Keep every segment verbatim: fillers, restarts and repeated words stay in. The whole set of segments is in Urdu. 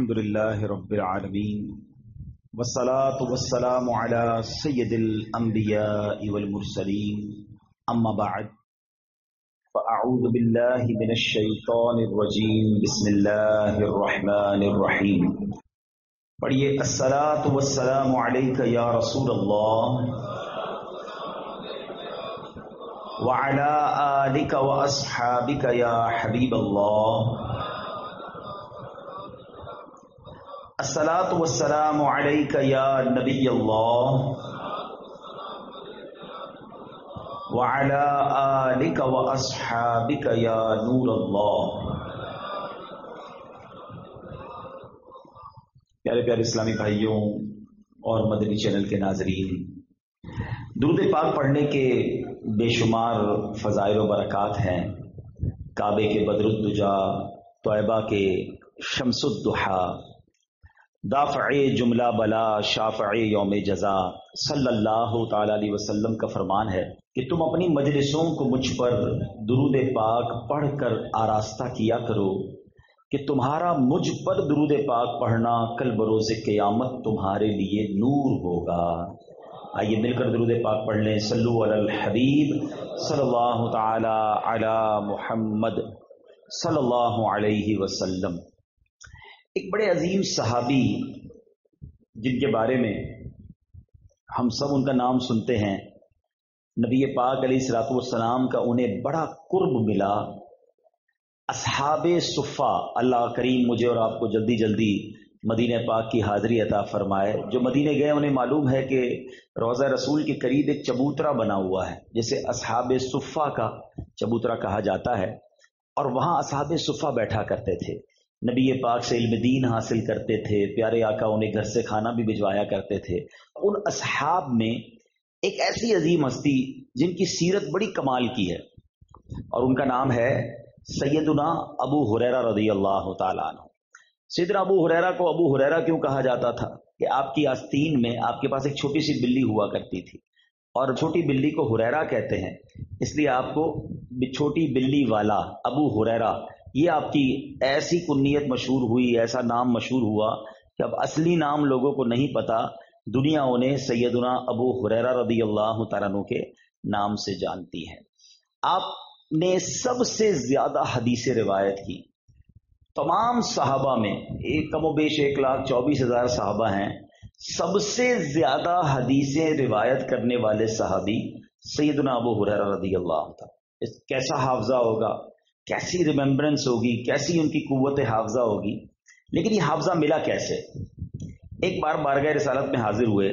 الحمد لله رب العالمين والصلاة والسلام على سيد الأنبياء والمرسلين أما بعد فأعوذ بالله من الشيطان الرجيم بسم الله الرحمن الرحيم پڑھیے الصلاة والسلام عليك يا رسول الله وعلى آلك وأصحابك يا حبيب الله الصلاة والسلام عليك يا نبي الله وعلى آلك وأصحابك يا نور الله۔ پیارے پیارے اسلامی بھائیوں اور مدنی چینل کے ناظرین، درود پاک پڑھنے کے بے شمار فضائل و برکات ہیں۔ کعبے کے بدر الدجا، طیبہ کے شمس الضحیٰ، دافع جملہ بلا، شافع یوم جزا، صلی اللہ تعالی علیہ وسلم کا فرمان ہے کہ تم اپنی مجلسوں کو مجھ پر درود پاک پڑھ کر آراستہ کیا کرو کہ تمہارا مجھ پر درود پاک پڑھنا کل بروز قیامت تمہارے لیے نور ہوگا۔ آئیے مل کر درود پاک پڑھ لیں۔ صلو علی الحبیب صلی اللہ تعالی علی محمد صلی اللہ علیہ وسلم۔ ایک بڑے عظیم صحابی جن کے بارے میں ہم سب ان کا نام سنتے ہیں، نبی پاک علیہ الصلوۃ والسلام کا انہیں بڑا قرب ملا، اصحاب صفہ۔ اللہ کریم مجھے اور آپ کو جلدی جلدی مدینہ پاک کی حاضری عطا فرمائے۔ جو مدینہ گئے انہیں معلوم ہے کہ روضہ رسول کے قریب ایک چبوترا بنا ہوا ہے جسے اصحاب صفہ کا چبوترا کہا جاتا ہے، اور وہاں اصحاب صفہ بیٹھا کرتے تھے، نبی پاک سے علم دین حاصل کرتے تھے، پیارے آقا انہیں گھر سے کھانا بھی بھجوایا کرتے تھے۔ ان اصحاب میں ایک ایسی عظیم ہستی جن کی سیرت بڑی کمال کی ہے، اور ان کا نام ہے سیدنا ابو ہریرہ رضی اللہ تعالیٰ عنہ۔ سیدنا ابو ہریرہ کو ابو ہریرہ کیوں کہا جاتا تھا؟ کہ آپ کی آستین میں آپ کے پاس ایک چھوٹی سی بلی ہوا کرتی تھی، اور چھوٹی بلی کو ہریرہ کہتے ہیں، اس لیے آپ کو چھوٹی بلی والا ابو ہریرہ یہ آپ کی ایسی کنیت مشہور ہوئی، ایسا نام مشہور ہوا کہ اب اصلی نام لوگوں کو نہیں پتا، دنیا انہیں سیدنا ابو ہریرہ رضی اللہ تعالیٰ عنہ کے نام سے جانتی ہے۔ آپ نے سب سے زیادہ حدیث روایت کی تمام صحابہ میں، ایک کم و بیش ایک لاکھ چوبیس ہزار صحابہ ہیں، سب سے زیادہ حدیثیں روایت کرنے والے صحابی سیدنا ابو ہریرہ رضی اللہ تعالیٰ۔ کیسا حافظہ ہوگا، کیسی ریممبرنس ہوگی، کیسی ان کی قوت حافظہ ہوگی۔ لیکن یہ حافظہ ملا کیسے؟ ایک بار بارگاہ رسالت میں حاضر ہوئے،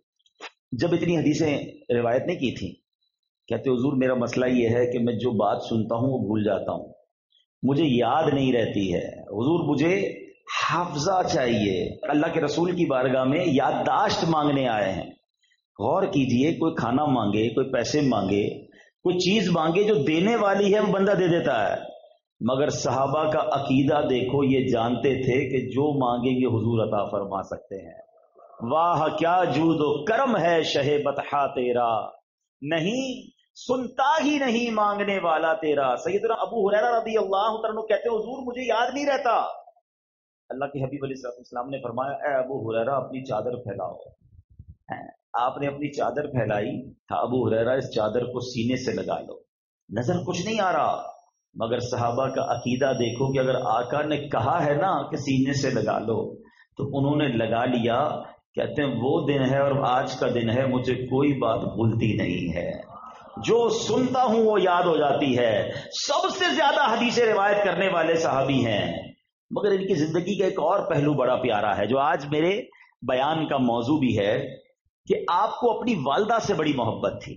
جب اتنی حدیثیں روایت نہیں کی تھیں، کہتے حضور میرا مسئلہ یہ ہے کہ میں جو بات سنتا ہوں وہ بھول جاتا ہوں، مجھے یاد نہیں رہتی ہے، حضور مجھے حافظہ چاہیے۔ اللہ کے رسول کی بارگاہ میں یادداشت مانگنے آئے ہیں۔ غور کیجئے، کوئی کھانا مانگے، کوئی پیسے مانگے، کوئی چیز مانگے، جو دینے والی ہے وہ بندہ دے دیتا ہے، مگر صحابہ کا عقیدہ دیکھو، یہ جانتے تھے کہ جو مانگیں گے حضور عطا فرما سکتے ہیں۔ واہ کیا جود و کرم ہے شہ بطحا تیرا، نہیں سنتا ہی نہیں مانگنے والا تیرا۔ سیدنا ابو ہریرہ رضی اللہ عنہ کہتے ہیں حضور مجھے یاد نہیں رہتا۔ اللہ کے حبیب علیہ السلام نے فرمایا اے ابو ہریرہ اپنی چادر پھیلاؤ۔ آپ نے اپنی چادر پھیلائی، تھا ابو ہریرہ اس چادر کو سینے سے لگا لو۔ نظر کچھ نہیں آ رہا، مگر صحابہ کا عقیدہ دیکھو کہ اگر آقا نے کہا ہے نا کہ سینے سے لگا لو تو انہوں نے لگا لیا۔ کہتے ہیں وہ دن ہے اور آج کا دن ہے، مجھے کوئی بات بھولتی نہیں ہے، جو سنتا ہوں وہ یاد ہو جاتی ہے۔ سب سے زیادہ حدیث روایت کرنے والے صحابی ہیں، مگر ان کی زندگی کا ایک اور پہلو بڑا پیارا ہے جو آج میرے بیان کا موضوع بھی ہے، کہ آپ کو اپنی والدہ سے بڑی محبت تھی۔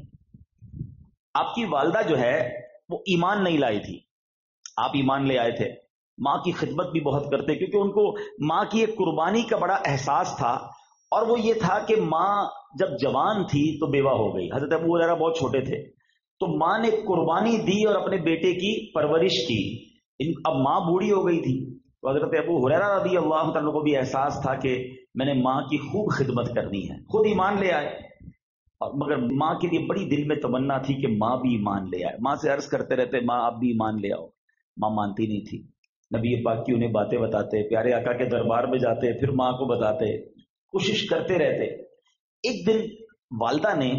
آپ کی والدہ جو ہے وہ ایمان نہیں لائی تھی، آپ ایمان لے آئے تھے۔ ماں کی خدمت بھی بہت کرتے، کیونکہ ان کو ماں کی ایک قربانی کا بڑا احساس تھا، اور وہ یہ تھا کہ ماں جب جوان تھی تو بیوہ ہو گئی۔ حضرت ابو ہریرہ بہت چھوٹے تھے، تو ماں نے قربانی دی اور اپنے بیٹے کی پرورش کی۔ اب ماں بوڑھی ہو گئی تھی، تو حضرت ابو ہریرہ رضی اللہ عنہ کو بھی احساس تھا کہ میں نے ماں کی خوب خدمت کرنی ہے، خود ایمان لے آئے، مگر ماں کے لیے بڑی دل میں تمنا تھی کہ ماں بھی ایمان لے آئے۔ ماں سے عرض کرتے رہتے ماں آپ بھی ایمان لے آؤ، ماں مانتی نہیں تھی۔ نبی پاک کی انہیں باتیں بتاتے، پیارے آقا کے دربار میں جاتے، پھر ماں کو بتاتے، کوشش کرتے رہتے۔ ایک دن والدہ نے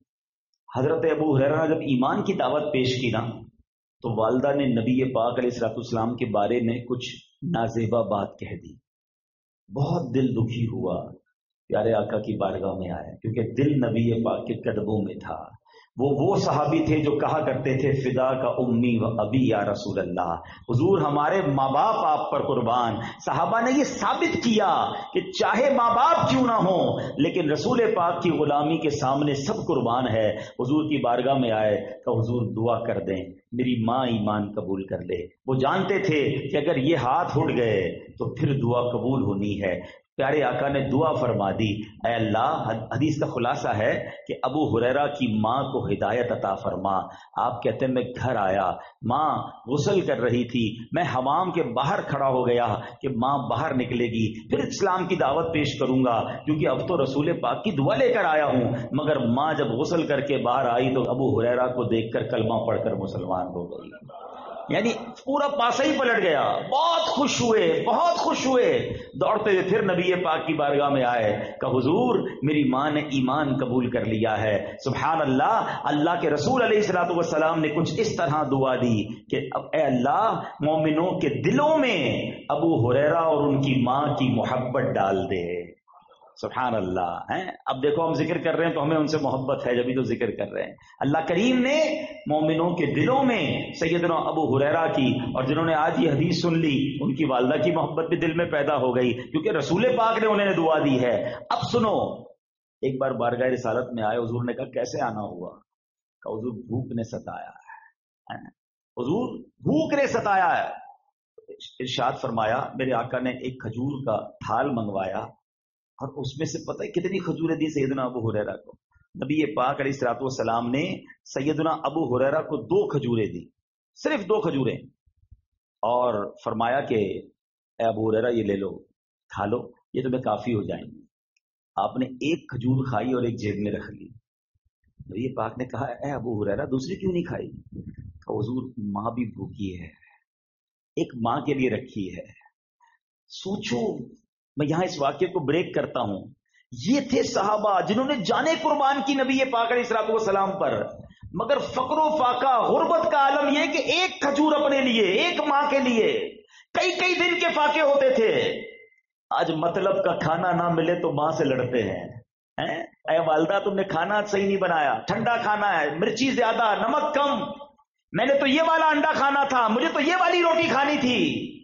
حضرت ابو ہریرہ جب ایمان کی دعوت پیش کی نا، تو والدہ نے نبی پاک علیہ الصلوۃ والسلام کے بارے میں کچھ نازیبا بات کہہ دی۔ بہت دل دکھی ہوا، پیارے آقا کی بارگاہ میں آئے، کیونکہ دل نبی پاک کے قدموں میں تھا۔ وہ وہ صحابی تھے جو کہا کرتے تھے فدا کا امی و ابی یا رسول اللہ، حضور ہمارے ماں باپ آپ پر قربان۔ صحابہ نے یہ ثابت کیا کہ چاہے ماں باپ کیوں نہ ہوں لیکن رسول پاک کی غلامی کے سامنے سب قربان ہے۔ حضور کی بارگاہ میں آئے تو حضور دعا کر دیں میری ماں ایمان قبول کر لے۔ وہ جانتے تھے کہ اگر یہ ہاتھ اٹھ گئے تو پھر دعا قبول ہونی ہے۔ پیارے آقا نے دعا فرما دی، اے اللہ، حدیث کا خلاصہ ہے کہ ابو ہریرہ کی ماں کو ہدایت عطا فرما۔ آپ کہتے ہیں میں گھر آیا، ماں غسل کر رہی تھی، میں حمام کے باہر کھڑا ہو گیا کہ ماں باہر نکلے گی، پھر اسلام کی دعوت پیش کروں گا کیونکہ اب تو رسول پاک کی دعا لے کر آیا ہوں۔ مگر ماں جب غسل کر کے باہر آئی تو ابو ہریرہ کو دیکھ کر کلمہ پڑھ کر مسلمان ہو گئی، یعنی پورا پاسا ہی پلٹ گیا۔ بہت خوش ہوئے، بہت خوش ہوئے، دوڑتے ہوئے پھر نبی پاک کی بارگاہ میں آئے کہ حضور میری ماں نے ایمان قبول کر لیا ہے۔ سبحان اللہ، اللہ کے رسول علیہ الصلوۃ والسلام نے کچھ اس طرح دعا دی کہ اے اللہ مومنوں کے دلوں میں ابو ہریرہ اور ان کی ماں کی محبت ڈال دے۔ سبحان اللہ ہیں۔ اب دیکھو ہم ذکر کر رہے ہیں تو ہمیں ان سے محبت ہے، جبھی تو ذکر کر رہے ہیں۔ اللہ کریم نے مومنوں کے دلوں میں سیدنا ابو ہریرہ کی، اور جنہوں نے آج یہ حدیث سن لی ان کی والدہ کی محبت بھی دل میں پیدا ہو گئی، کیونکہ رسول پاک نے انہیں دعا دی ہے۔ اب سنو، ایک بار بارگاہ رسالت میں آئے، حضور نے کہا کیسے آنا ہوا؟ کہ حضور بھوک نے ستایا ہے، حضور بھوک نے ستایا ہے۔ ارشاد فرمایا، میرے آقا نے ایک کھجور کا تھال منگوایا اور اس میں سے پتہ ہے کتنی کھجوریں دی سیدنا ابو ہریرہ کو؟ نبی پاک علیہ الصلوۃ والسلام نے سیدنا ابو ہریرہ کو دو کھجوریں دی، صرف دو کھجوریں، اور فرمایا کہ اے ابو ہریرہ یہ لے لو، کھا لو، یہ تمہیں کافی ہو جائیں گی۔ آپ نے ایک کھجور کھائی اور ایک جیب میں رکھ لی۔ نبی پاک نے کہا اے ابو ہریرہ دوسری کیوں نہیں کھائی؟ کہ حضور ماں بھی بھوکی ہے، ایک ماں کے لیے رکھی ہے۔ سوچو، میں یہاں اس واقعے کو بریک کرتا ہوں، یہ تھے صحابہ جنہوں نے جانے قربان کی نبی پاک علیہ الصلوۃ والسلام پر، مگر فقر و فاقہ غربت کا عالم یہ کہ ایک کھجور اپنے لیے، ایک ماں کے لیے، کئی کئی دن کے فاقے ہوتے تھے۔ آج مطلب کا کھانا نہ ملے تو ماں سے لڑتے ہیں، اے والدہ تم نے کھانا صحیح نہیں بنایا، ٹھنڈا کھانا ہے، مرچی زیادہ، نمک کم، میں نے تو یہ والا انڈا کھانا تھا، مجھے تو یہ والی روٹی کھانی تھی۔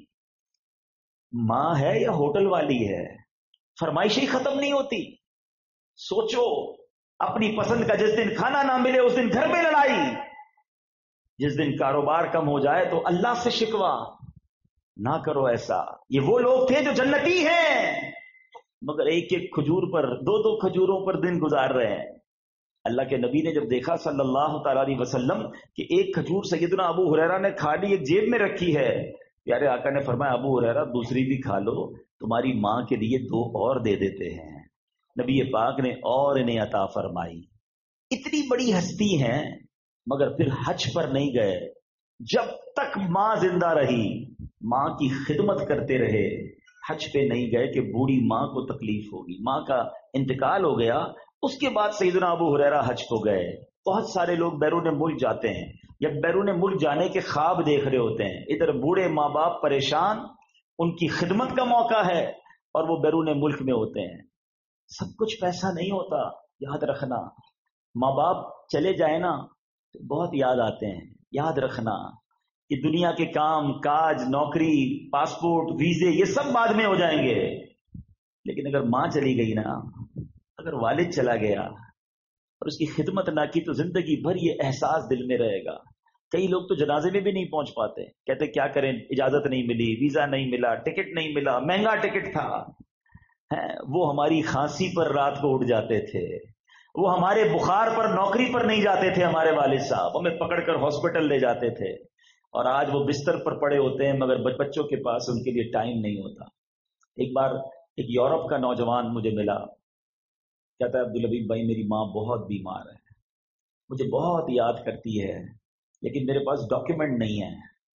ماں ہے یا ہوٹل والی ہے؟ فرمائشیں ختم نہیں ہوتی۔ سوچو، اپنی پسند کا جس دن کھانا نہ ملے اس دن گھر میں لڑائی، جس دن کاروبار کم ہو جائے تو اللہ سے شکوا۔ نہ کرو ایسا۔ یہ وہ لوگ تھے جو جنتی ہیں، مگر ایک ایک کھجور پر، دو دو کھجوروں پر دن گزار رہے ہیں۔ اللہ کے نبی نے جب دیکھا صلی اللہ تعالی علیہ وسلم کہ ایک کھجور سیدنا ابو ہریرہ نے کھا لی، ایک جیب میں رکھی ہے، پیارے آقا نے فرمایا ابو ہریرہ دوسری بھی کھا لو، تمہاری ماں کے لیے دو اور دے دیتے ہیں۔ نبی پاک نے اور انہیں عطا فرمائی۔ اتنی بڑی ہستی ہیں مگر پھر حج پر نہیں گئے، جب تک ماں زندہ رہی ماں کی خدمت کرتے رہے، حج پہ نہیں گئے کہ بوڑھی ماں کو تکلیف ہوگی۔ ماں کا انتقال ہو گیا، اس کے بعد سیدنا ابو ہریرہ حج کو گئے۔ بہت سارے لوگ بیرون ملک جاتے ہیں، جب بیرون ملک جانے کے خواب دیکھ رہے ہوتے ہیں، ادھر بوڑھے ماں باپ پریشان، ان کی خدمت کا موقع ہے اور وہ بیرون ملک میں ہوتے ہیں۔ سب کچھ پیسہ نہیں ہوتا، یاد رکھنا۔ ماں باپ چلے جائیں نا تو بہت یاد آتے ہیں، یاد رکھنا کہ دنیا کے کام کاج، نوکری، پاسپورٹ، ویزے یہ سب بعد میں ہو جائیں گے، لیکن اگر ماں چلی گئی نا، اگر والد چلا گیا اور اس کی خدمت نہ کی تو زندگی بھر یہ احساس دل میں رہے گا۔ کئی لوگ تو جنازے میں بھی نہیں پہنچ پاتے، کہتے کیا کریں، اجازت نہیں ملی، ویزا نہیں ملا، ٹکٹ نہیں ملا، مہنگا ٹکٹ تھا۔ وہ ہماری کھانسی پر رات کو اٹھ جاتے تھے، وہ ہمارے بخار پر، نوکری پر نہیں جاتے تھے، ہمارے والد صاحب ہمیں پکڑ کر ہاسپٹل لے جاتے تھے، اور آج وہ بستر پر پڑے ہوتے ہیں مگر بچوں کے پاس ان کے لیے ٹائم نہیں ہوتا۔ ایک بار ایک یورپ کا نوجوان مجھے ملا، کہتا ہے عبدالحبیب بھائی میری ماں بہت بیمار ہے، مجھے بہت یاد کرتی ہے لیکن میرے پاس ڈاکیومنٹ نہیں ہے،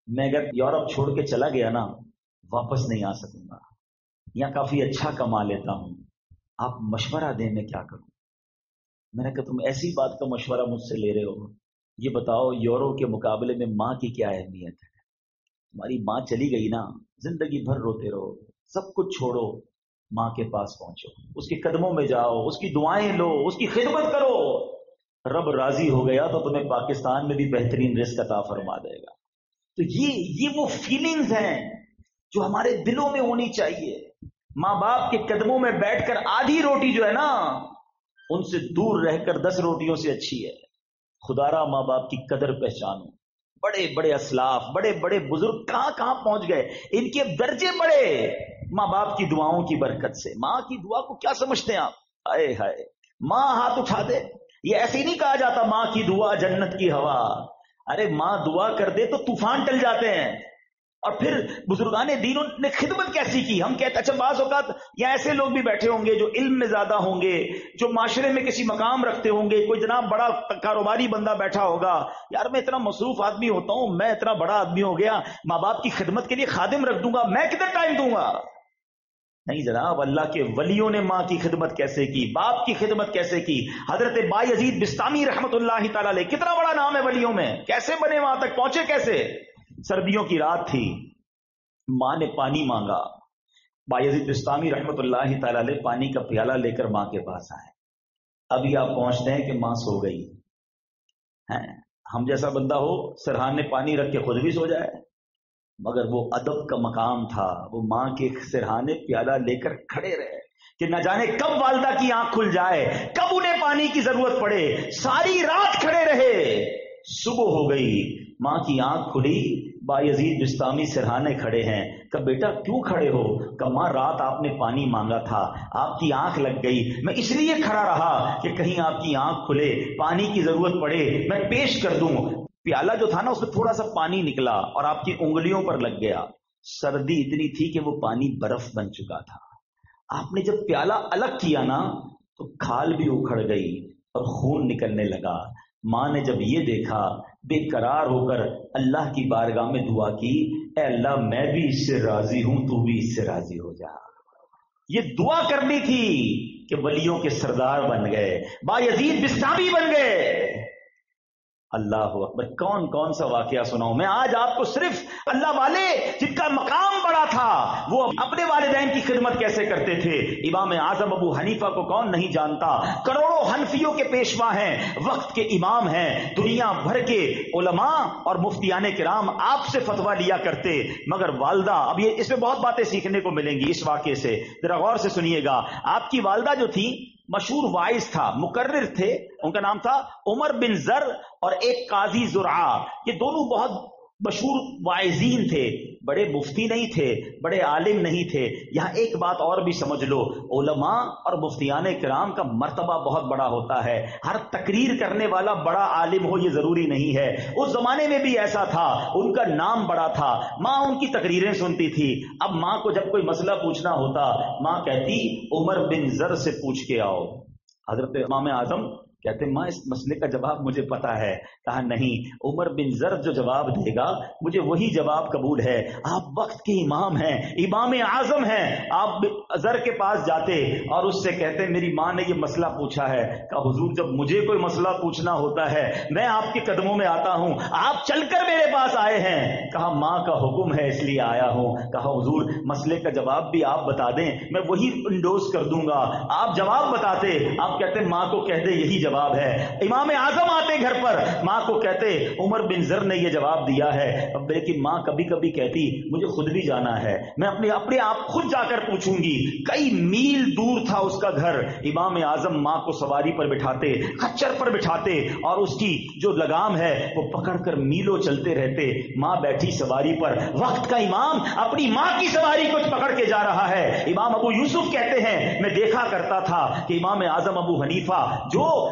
میں اگر یورپ چھوڑ کے چلا گیا نا واپس نہیں آ سکوں گا، یہاں کافی اچھا کما لیتا ہوں، آپ مشورہ دیں میں کیا کروں؟ میں نے کہا تم ایسی بات کا مشورہ مجھ سے لے رہے ہو، یہ بتاؤ یورو کے مقابلے میں ماں کی کیا اہمیت ہے؟ تمہاری ماں چلی گئی نا، زندگی بھر روتے رہو، سب کچھ چھوڑو، ماں کے پاس پہنچو، اس کے قدموں میں جاؤ، اس کی دعائیں لو، اس کی خدمت کرو، رب راضی ہو گیا تو تمہیں پاکستان میں بھی بہترین رزق عطا فرما دے گا۔ تو یہ یہ وہ فیلنگز ہیں جو ہمارے دلوں میں ہونی چاہیے۔ ماں باپ کے قدموں میں بیٹھ کر آدھی روٹی جو ہے نا ان سے دور رہ کر دس روٹیوں سے اچھی ہے۔ خدارا ماں باپ کی قدر پہچانو۔ بڑے بڑے اسلاف، بڑے بڑے بزرگ کہاں کہاں پہنچ گئے، ان کے درجے بڑے ماں باپ کی دعاؤں کی برکت سے۔ ماں کی دعا کو کیا سمجھتے ہیں آپ؟ آئے ہائے، ماں ہاتھ اٹھا دے، یہ ایسے ہی نہیں کہا جاتا ماں کی دعا جنت کی ہوا۔ ارے ماں دعا کر دے تو طوفان ٹل جاتے ہیں۔ اور پھر بزرگان دین نے خدمت کیسی کی، ہم کہتے اچھا بعض اوقات یا ایسے لوگ بھی بیٹھے ہوں گے جو علم میں زیادہ ہوں گے، جو معاشرے میں کسی مقام رکھتے ہوں گے، کوئی جناب بڑا کاروباری بندہ بیٹھا ہوگا، یار میں اتنا مصروف آدمی ہوتا ہوں، میں اتنا بڑا آدمی ہو گیا، ماں باپ کی خدمت کے لیے خادم رکھ دوں گا، میں کتنا ٹائم دوں گا؟ نہیں جناب، اللہ کے ولیوں نے ماں کی خدمت کیسے کی، باپ کی خدمت کیسے کی۔ حضرت بایزید بستامی رحمت اللہ تعالی علیہ، کتنا بڑا نام ہے ولیوں میں، کیسے بنے وہاں تک پہنچے کیسے؟ سردیوں کی رات تھی، ماں نے پانی مانگا، بایزید بستامی رحمت اللہ تعالی علیہ پانی کا پیالہ لے کر ماں کے پاس آئے۔ ابھی آپ پہنچتے ہیں کہ ماں سو گئی ہیں، ہم جیسا بندہ ہو سرہانے پانی رکھ کے خود بھی سو جائے، مگر وہ ادب کا مقام تھا، وہ ماں کے سرہانے پیالہ لے کر کھڑے رہے کہ نہ جانے کب والدہ کی آنکھ کھل جائے، کب انہیں پانی کی ضرورت پڑے، ساری رات کھڑے رہے۔ صبح ہو گئی، ماں کی آنکھ کھلی، بایزید بستامی سرہانے کھڑے ہیں۔ کہ بیٹا کیوں کھڑے ہو؟ کہ ماں رات آپ نے پانی مانگا تھا، آپ کی آنکھ لگ گئی، میں اس لیے کھڑا رہا کہ کہیں آپ کی آنکھ کھلے، پانی کی ضرورت پڑے میں پیش کر دوں۔ پیالہ جو تھا نا اس میں تھوڑا سا پانی نکلا اور آپ کی انگلیوں پر لگ گیا، سردی اتنی تھی کہ وہ پانی برف بن چکا تھا۔ آپ نے جب پیالہ الگ کیا نا تو کھال بھی اکھڑ گئی اور خون نکلنے لگا۔ ماں نے جب یہ دیکھا بے قرار ہو کر اللہ کی بارگاہ میں دعا کی، اے اللہ میں بھی اس سے راضی ہوں، تو بھی اس سے راضی ہو جا۔ یہ دعا کرنی تھی کہ ولیوں کے سردار بن گئے، بایزید بستامی بن گئے۔ اللہ اکبر، کون کون سا واقعہ سناؤں میں آج آپ کو؟ صرف اللہ والے جن کا مقام بڑا تھا وہ اپنے والدین کی خدمت کیسے کرتے تھے۔ امام اعظم ابو حنیفہ کو کون نہیں جانتا؟ کروڑوں حنفیوں کے پیشوا ہیں، وقت کے امام ہیں، دنیا بھر کے علماء اور مفتیان کرام آپ سے فتویٰ لیا کرتے، مگر والدہ، اب یہ اس میں بہت باتیں سیکھنے کو ملیں گی اس واقعے سے، ذرا غور سے سنیے گا۔ آپ کی والدہ جو تھی مشہور وائز تھا، مقرر تھے، ان کا نام تھا عمر بن زر اور ایک قاضی زرعہ، یہ دونوں بہت مشہور وائزین تھے، بڑے مفتی نہیں تھے، بڑے عالم نہیں تھے۔ یہاں ایک بات اور بھی سمجھ لو، علماء اور مفتیان کرام کا مرتبہ بہت بڑا ہوتا ہے، ہر تقریر کرنے والا بڑا عالم ہو یہ ضروری نہیں ہے۔ اس زمانے میں بھی ایسا تھا، ان کا نام بڑا تھا، ماں ان کی تقریریں سنتی تھی۔ اب ماں کو جب کوئی مسئلہ پوچھنا ہوتا، ماں کہتی عمر بن زر سے پوچھ کے آؤ۔ حضرت امام اعظم کہتے ماں اس مسئلے کا جواب مجھے پتا ہے۔ کہا نہیں، عمر بن زر جو جواب دے گا مجھے وہی جواب قبول ہے، آپ وقت کے امام ہیں، امام اعظم ہیں۔ آپ زر کے پاس جاتے اور اس سے کہتے میری ماں نے یہ مسئلہ پوچھا ہے۔ کہا حضور جب مجھے کوئی مسئلہ پوچھنا ہوتا ہے میں آپ کے قدموں میں آتا ہوں، آپ چل کر میرے پاس آئے ہیں۔ کہا ماں کا حکم ہے اس لیے آیا ہوں۔ کہا حضور مسئلے کا جواب بھی آپ بتا دیں، میں وہی انڈوز کر دوں گا۔ آپ جواب بتاتے، آپ کہتے ماں کو کہہ دے یہی جواب ہے۔ امام اعظم آتے گھر پر، ماں کو کہتے عمر بن زر نے یہ جواب دیا ہے۔ اب لیکن ماں کبھی کبھی کہتی مجھے خود بھی جانا ہے، میں اپنے اپنے آپ خود جا کر پوچھوں گی۔ کئی میل دور تھا اس کا گھر، امام اعظم ماں کو سواری پر بٹھاتے، خچر پر بٹھاتے اور اس کی جو لگام ہے وہ پکڑ کر میلوں چلتے رہتے۔ ماں بیٹھی سواری پر، وقت کا امام اپنی ماں کی سواری کو پکڑ کے جا رہا ہے۔ امام ابو یوسف کہتے ہیں میں دیکھا کرتا تھا کہ امام اعظم ابو حنیفہ جو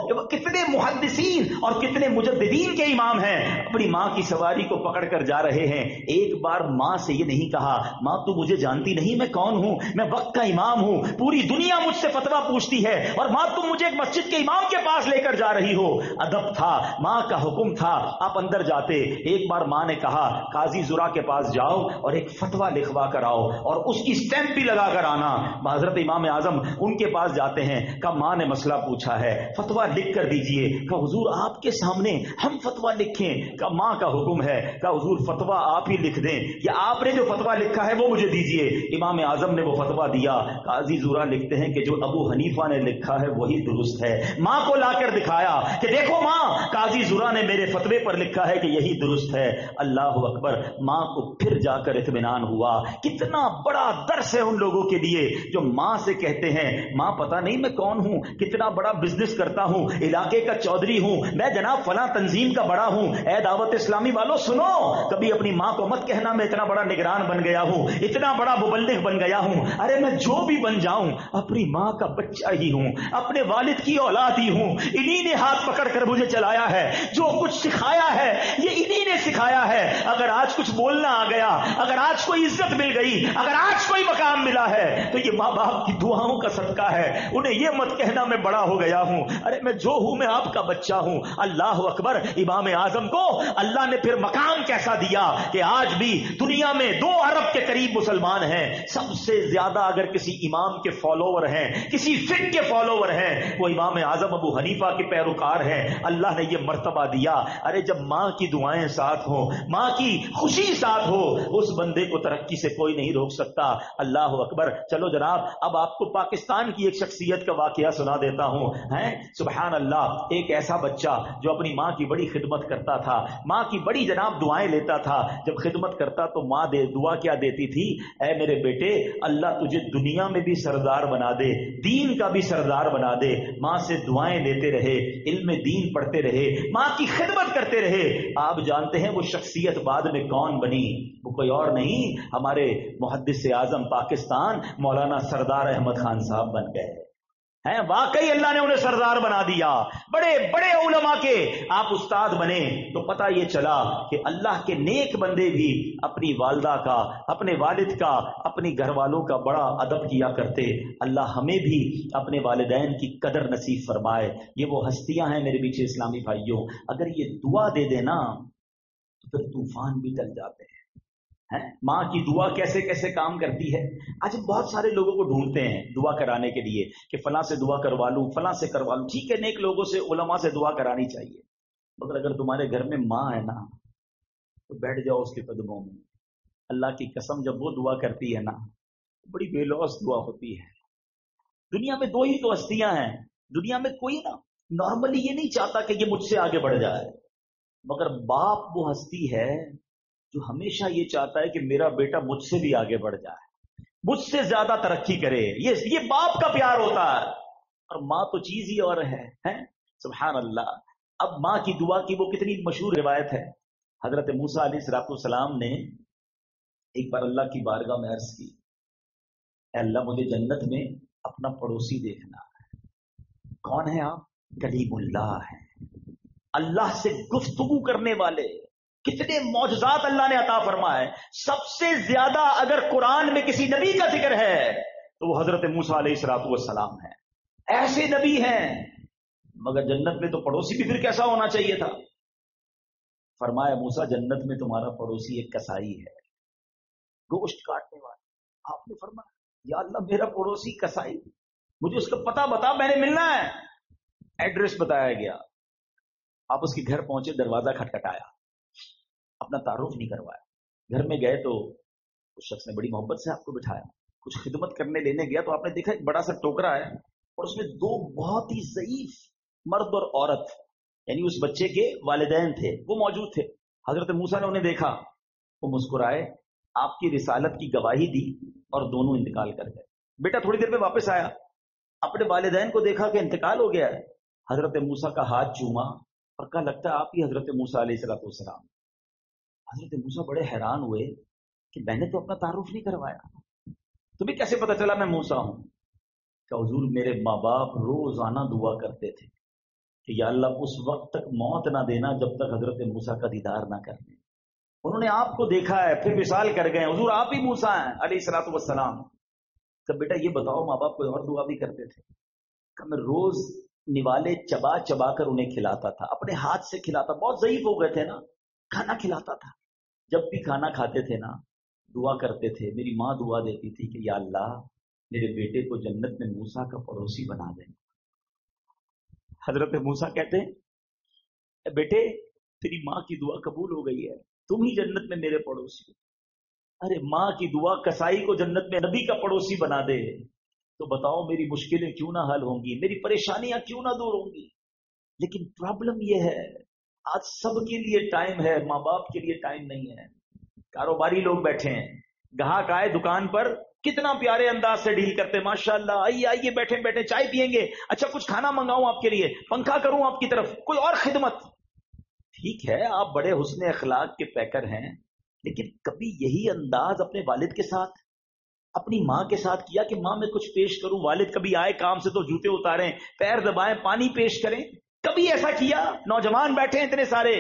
कितने मुहद्दिसीन और कितने मुजद्दिदीन के इमाम हैं, अपनी माँ की सवारी को पकड़ कर जा रहे हैं। एक बार माँ से ये नहीं कहा, माँ तू मुझे जानती नहीं मैं कौन हूँ, मैं वक्त का इमाम हूँ, पूरी दुनिया मुझसे फतवा पूछती है, और माँ तुम मुझे एक मस्जिद के इमाम के पास लेकर जा रही हो। अदब था, माँ का हुक्म था, आप अंदर जाते। एक बार माँ ने कहा काजी जुरा के पास जाओ और एक फतवा लिखवा कर आओ और उसकी स्टैंप भी लगा कर आना। हजरत इमाम आजम उनके पास जाते हैं, कहा माँ ने मसला पूछा है, फतवा लिख कर दीजिए। कहा हुजूर आपके सामने हम फतवा लिखें? कहा माँ का हुक्म है। कहा हुजूर फतवा आप ही लिख दें, या आपने जो फतवा लिखा है वो मुझे दीजिए। इमाम आजम ने वो फतवा दिया। काजी जुरा लिखते हैं कि जो अबू हनीफा ने लिखा है वही दुरुस्त है। माँ को लाकर दिखाया कि देखो माँ, काजी जुरा ने मेरे फतवे पर लिखा है कि यही दुरुस्त है। अल्लाह अकबर। माँ को फिर जाकर इत्मीनान हुआ। कितना बड़ा दर्स है उन लोगों के लिए जो माँ से कहते हैं माँ पता नहीं मैं कौन हूँ, कितना बड़ा बिजनेस करता हूँ, इलाके का चौधरी हूँ, मैं जनाब फला तंजीम का बड़ा हूँ। ए दावत इस्लामी वालों सुनो, कभी अपनी माँ को मत कहना मैं इतना बड़ा निगरान बन गया हूँ, इतना बड़ा मुबल्लिग बन गया हूँ। अरे मैं जो भी बन जाऊं अपनी माँ का बच्चा ही हूँ, अपने वालिद की औलाद ही हूँ। इन्हीं ने हाथ पकड़ कर मुझे चलाया है, जो कुछ सिखाया है ये इन्हीं ने सिखाया है। अगर आज कुछ बोलना आ गया, अगर आज कोई इज्जत मिल गई, अगर आज कोई मकाम मिला है तो ये माँ बाप की दुआओं का सदका है। उन्हें ये मत कहना मैं बड़ा हो गया हूँ, अरे मैं जो हूं मैं आपका बच्चा हूं। अल्लाह अकबर। इमाम आजम को अल्लाह ने फिर मकाम कैसा दिया कि आज भी दुनिया में दो अरब के करीब मुसलमान हैं। सबसे ज्यादा अगर किसी इमाम के फॉलोवर हैं, किसी फिक के फॉलोवर हैं, वो इमाम आजम अबू हनीफा के पैरोकार हैं। अल्लाह ने ये मर्तबा दिया। अरे जब माँ की दुआएं साथ हो, माँ की खुशी साथ हो, उस बंदे को तरक्की से कोई नहीं रोक सकता। अल्लाह अकबर। चलो जनाब, अब आपको पाकिस्तान की एक शख्सियत का वाकया सुना देता हूं। हैं सुभान अल्लाह। एक ऐसा बच्चा जो अपनी माँ की बड़ी खिदमत करता था, माँ की बड़ी जनाब दुआएं लेता था। जब खिदमत करता तो माँ दे दुआ क्या देती थी, ऐ मेरे बेटे अल्लाह तुझे दुनिया में भी सरदार बना दे, दीन का भी सरदार बना दे। माँ से दुआएं लेते रहे, इल्म दीन पढ़ते रहे, माँ की खिदमत करते रहे। आप जानते हैं वो शख्सियत बाद में कौन बनी? वो कोई और नहीं, हमारे मुहद्दिस आजम पाकिस्तान मौलाना सरदार अहमद खान साहब बन गए हैं। वाकई अल्लाह ने उन्हें सरदार बना दिया। बड़े बड़े उलमा के आप उस्ताद बने तो पता ये चला कि अल्लाह के नेक बंदे भी अपनी वालदा का, अपने वालिद का, अपनी घर वालों का बड़ा अदब किया करते। अल्लाह हमें भी अपने वालिदैन की कदर नसीब फरमाए। ये वो हस्तियां हैं मेरे पीछे इस्लामी भाइयों, अगर ये दुआ दे देना तो फिर तूफान भी टल जाते हैं। है माँ की दुआ कैसे कैसे काम करती है। आज बहुत सारे लोगों को ढूंढते हैं दुआ कराने के लिए कि फलां से दुआ करवा लूं, फलां से करवा लूं। ठीक है, नेक लोगों से, उलमा से दुआ करानी चाहिए, मगर अगर तुम्हारे घर में माँ है ना तो बैठ जाओ उसके कदमों में। अल्लाह की कसम, जब वो दुआ करती है ना बड़ी बेलौस दुआ होती है। दुनिया में दो ही तो हस्तियां हैं, दुनिया में कोई ना नॉर्मली ये नहीं चाहता कि ये मुझसे आगे बढ़ जाए, मगर बाप वो हस्ती है जो हमेशा ये चाहता है कि मेरा बेटा मुझसे भी आगे बढ़ जाए, मुझसे ज्यादा तरक्की करे। ये ये बाप का प्यार होता है। और माँ तो चीज ही और है, है? सुभान अल्लाह। अब माँ की दुआ की वो कितनी मशहूर रिवायत है। हजरत मूसा अलैहिस्सलाम ने एक बार अल्लाह की बारगाह में अर्ज की, अल्लाह मुझे जन्नत में अपना पड़ोसी देखना है। कौन है आप? कलीमुल्लाह है, अल्लाह से गुफ्तगू करने वाले। कितने मौजज़ात अल्लाह ने अता फरमाए। सबसे ज्यादा अगर कुरान में किसी नबी का जिक्र है तो वो हजरत मूसा अलैहिस्सलाम है। ऐसे नबी हैं, मगर जन्नत में तो पड़ोसी भी फिर कैसा होना चाहिए था। फरमाया मूसा जन्नत में तुम्हारा पड़ोसी एक कसाई है, गोश्त काटने वाला। आपने फरमाया या अल्लाह मेरा पड़ोसी कसाई, मुझे उसका पता बता, मैंने मिलना है। एड्रेस बताया गया, आप उसके घर पहुंचे, दरवाजा खटखटाया, अपना तारुफ नहीं करवाया। घर में गए तो उस शख्स ने बड़ी मोहब्बत से आपको बिठाया। कुछ खिदमत करने लेने गया तो आपने देखा एक बड़ा सा टोकरा है और उसमें दो बहुत ही ज़ईफ मर्द और औरत, यानी उस बच्चे के वालिदैन थे, वो मौजूद थे। हजरत मूसा ने उन्हें देखा, वो मुस्कुराए, आपकी रिसालत की गवाही दी और दोनों इंतकाल कर गए। बेटा थोड़ी देर में वापस आया, अपने वालिदैन को देखा कि इंतकाल हो गया है। हजरत मूसा का हाथ चूमा और कहा लगता है आप ही हजरत मूसा अलैहिस्सलाम। हजरत मूसा बड़े हैरान हुए कि मैंने तो अपना तारुफ नहीं करवाया, तुम्हें कैसे पता चला मैं मूसा हूं? क्या हुजूर मेरे माँ बाप रोजाना दुआ करते थे کہ یا اللہ اس وقت تک موت نہ دینا جب تک حضرت موسیٰ کا دیدار نہ کر دیں. انہوں نے آپ کو دیکھا ہے، پھر وصال کر گئے، حضور آپ ہی موسیٰ ہیں علیہ الصلوۃ والسلام. کہ بیٹا یہ بتاؤ ماں باپ کوئی اور دعا بھی کرتے تھے؟ کہ میں روز نوالے چبا چبا کر انہیں کھلاتا تھا، اپنے ہاتھ سے کھلاتا. بہت ضعیف ہو گئے تھے نا، کھانا کھلاتا تھا. جب بھی کھانا کھاتے تھے نا دعا کرتے تھے. میری ماں دعا دیتی تھی کہ یا اللہ میرے بیٹے کو جنت میں موسیٰ کا پڑوسی بنا دیں. حضرت موسیٰ کہتے ہیں بیٹے تیری ماں کی دعا قبول ہو گئی ہے، تم ہی جنت میں میرے پڑوسی. ارے ماں کی دعا کسائی کو جنت میں نبی کا پڑوسی بنا دے تو بتاؤ میری مشکلیں کیوں نہ حل ہوں گی، میری پریشانیاں کیوں نہ دور ہوں گی. لیکن پرابلم یہ ہے آج سب کے لیے ٹائم ہے، ماں باپ کے لیے ٹائم نہیں ہے. کاروباری لوگ بیٹھے ہیں، گاہک آئے دکان پر کتنا پیارے انداز سے ڈیل کرتے، ماشاء اللہ آئیے آئیے بیٹھے بیٹھے چائے پیئیں گے، اچھا کچھ کھانا منگاؤں آپ کے لیے، پنکھا کروں آپ کی طرف، کوئی اور خدمت. ٹھیک ہے آپ بڑے حسن اخلاق کے پیکر ہیں، لیکن کبھی یہی انداز اپنے والد کے ساتھ اپنی ماں کے ساتھ کیا کہ ماں میں کچھ پیش کروں؟ والد کبھی آئے کام سے تو جوتے اتاریں، پیر دبائیں، پانی پیش کریں؟ کبھی ایسا کیا؟ نوجوان بیٹھے ہیں اتنے سارے،